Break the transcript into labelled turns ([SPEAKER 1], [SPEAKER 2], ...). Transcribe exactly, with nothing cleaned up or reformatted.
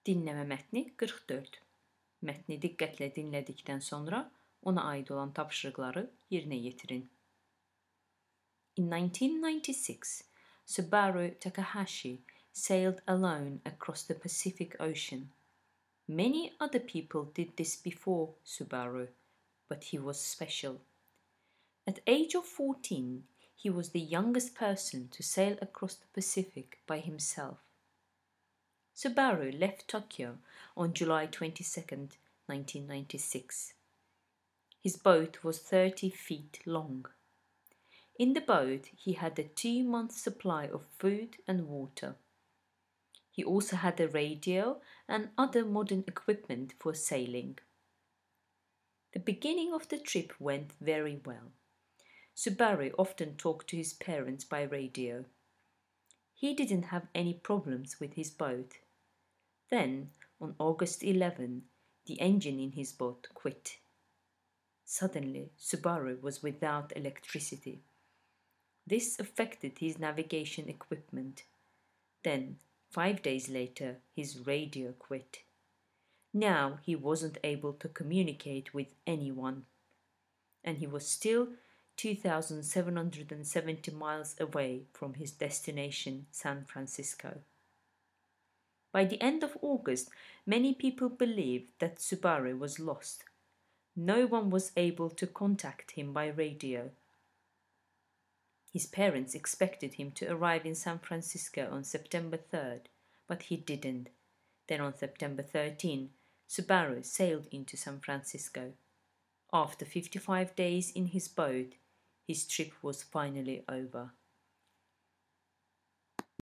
[SPEAKER 1] Dinleme metni qırx dörd. Mətni diqqətlə dinlədikdən sonra ona aid olan tapşırıqları yerinə yetirin. In nineteen ninety-six, Subaru Takahashi sailed alone across the Pacific Ocean. Many other people did this before Subaru, but he was special. At age of fourteen, he was the youngest person to sail across the Pacific by himself. Subaru left Tokyo on July twenty-second, nineteen ninety-six. His boat was thirty feet long. In the boat, he had a two-month supply of food and water. He also had a radio and other modern equipment for sailing. The beginning of the trip went very well. Subaru often talked to his parents by radio. He didn't have any problems with his boat. Then, on August eleventh, the engine in his boat quit. Suddenly, Subaru was without electricity. This affected his navigation equipment. Then, five days later, his radio quit. Now he wasn't able to communicate with anyone. And he was still two thousand seven hundred seventy miles away from his destination, San Francisco. By the end of August, many people believed that Subaru was lost. No one was able to contact him by radio. His parents expected him to arrive in San Francisco on September third, but he didn't. Then on September thirteenth, Subaru sailed into San Francisco. After fifty-five days in his boat, his trip was finally over.